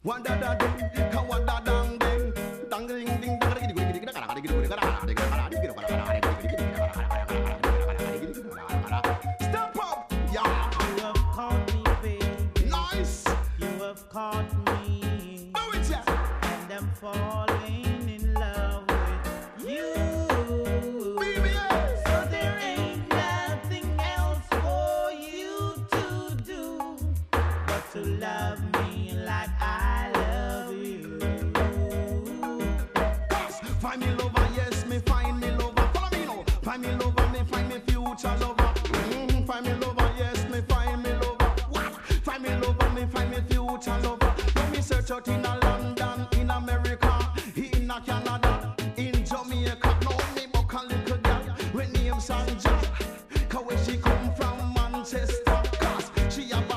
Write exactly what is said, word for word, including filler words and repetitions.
One da da ding, ka one da dang ding, dang ding ding, dang ding ding ding, da da ding ding da da ding ding. Step up, yeah. You have caught me, baby. Nice. You have caught me. Do it, yeah. And I'm falling in love with you. Baby, yes. So there ain't nothing else for you to do but to love me like I love you. Cause find me lover, yes, me find me lover. Follow me now. Find me lover, me find me future lover. Mm, find me lover, yes, me find me lover. What? Find me lover, me find me future lover. Let me search out in a